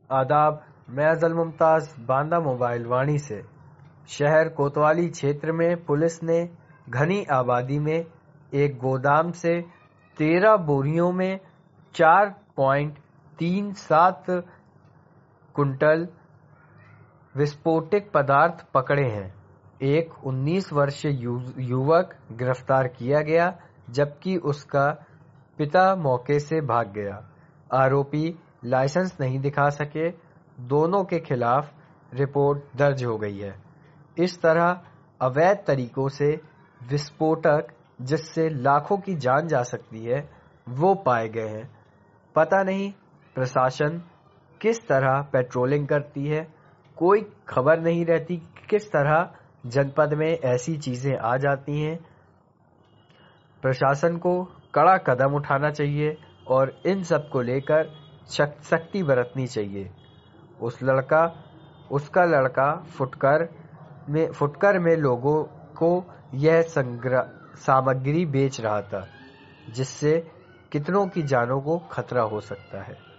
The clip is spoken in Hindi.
आदाब, मैं अज़ल मुमताज़ बांदा मोबाइल वाणी से। शहर कोतवाली क्षेत्र में पुलिस ने घनी आबादी में एक गोदाम से 13 बोरियों में 4.37 कुंटल विस्फोटक पदार्थ पकड़े हैं। एक 19 वर्षीय युवक गिरफ्तार किया गया, जबकि उसका पिता मौके से भाग गया। आरोपी लाइसेंस नहीं दिखा सके। दोनों के खिलाफ रिपोर्ट दर्ज हो गई है। इस तरह अवैध तरीकों से विस्फोटक, जिससे लाखों की जान जा सकती है, वो पाए गए हैं। पता नहीं प्रशासन किस तरह पेट्रोलिंग करती है, कोई खबर नहीं रहती किस तरह जनपद में ऐसी चीजें आ जाती हैं। प्रशासन को कड़ा कदम उठाना चाहिए और इन सब को लेकर सख्ती बरतनी चाहिए। उसका लड़का फुटकर में लोगों को यह सामग्री बेच रहा था, जिससे कितनों की जानों को खतरा हो सकता है।